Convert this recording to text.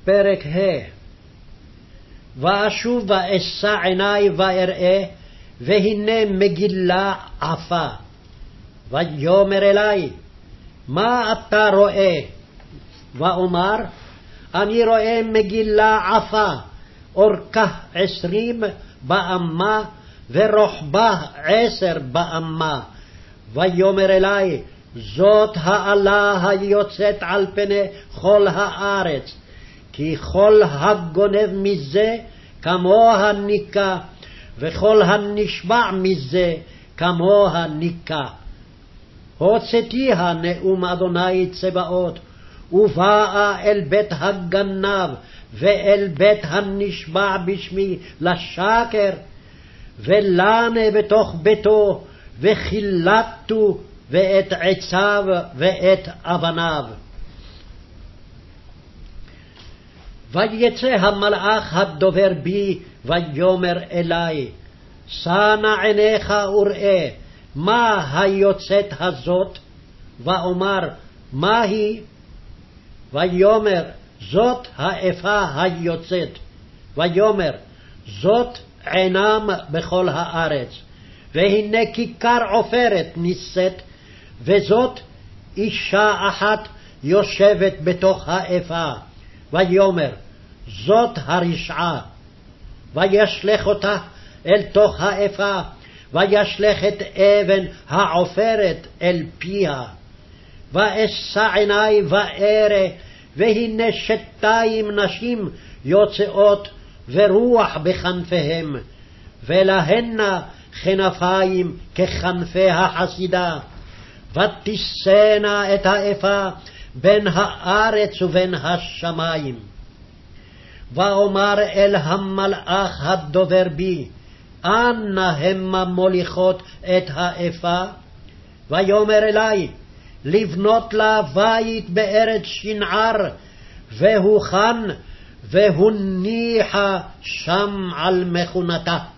פרק ה'. ואשוב ואשא עיני ואראה, והנה מגילה עפה. ויאמר אלי, מה אתה רואה? ואומר, אני רואה מגילה עפה, אורכה 20 באמה, ורוחבה 10 באמה. ויאמר אלי, זאת האלה היוצאת על פני כל הארץ, כי כל הגונב מזה כמוה ניקה, וכל הנשבע מזה כמוה ניקה. הוצאתיה נאום אדוני צבאות, ובאה אל בית הגנב, ואל בית הנשבע בשמי לשקר, ולנה בתוך ביתו, וחילטו ואת עציו ואת אבניו. ויצא המלאך הדובר בי, ויאמר אלי, שא נא עיניך וראה, מה היוצאת הזאת? ואומר, מה היא? ויאמר, זאת האפה היוצאת. ויאמר, זאת עינם בכל הארץ, והנה כיכר עופרת נישאת, וזאת אישה אחת יושבת בתוך האפה. ויאמר, זאת הרשעה. וישלך אותה אל תוך האפה, וישלך את אבן העופרת אל פיה. ואשא עיני וארא, והנה 2 נשים יוצאות, ורוח בכנפיהם, ולהנה כנפיים ככנפי החסידה. ותישאנה את האפה בין הארץ ובין השמיים. ואומר אל המלאך הדובר בי, אנה המה מוליכות את האפה? ויאמר אלי, לבנות לה בית בארץ שנער, והוכן והוניחה שם על מכונתה.